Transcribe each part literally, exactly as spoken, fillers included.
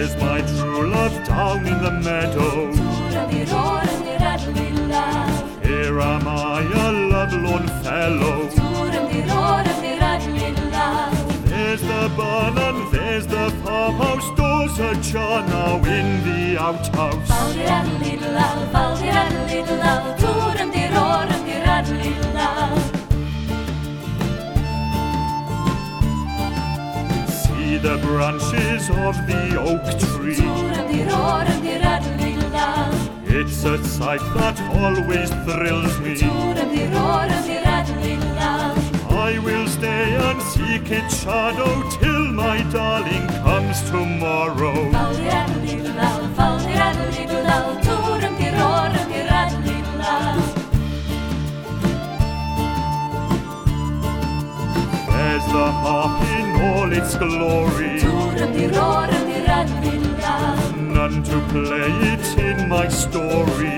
There's my true love down in the meadow. Here am I, a lovelorn fellow. There's the barn and there's the farmhouse. Doors ajar now in the outhouse. See the branches of the oak tree. It's a sight that always thrills me. I will stay and seek its shadow till my darling comes tomorrow. There's the harp in all its glory, none to play it in my story.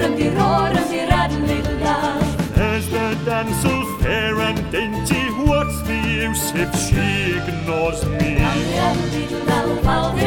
There's the damsel fair and dainty, what's the use if she ignores me?